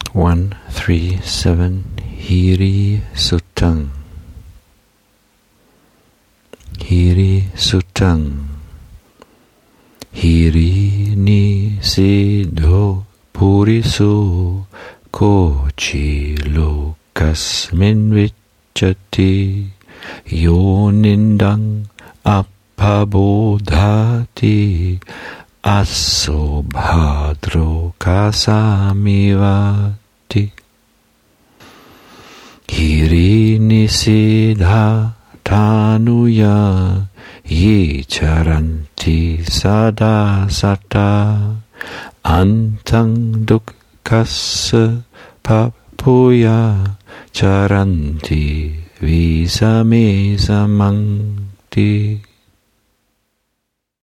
137 Hiri Sutang. Hiri Sutang. Hiri ni siddho puriso kochi lokasmin vichati yonindang appabodhati asso bhadro kasamivati. Hiri nisidha tanuya ye charanti sada sata antang dukkassa papuya charanti visame samangti.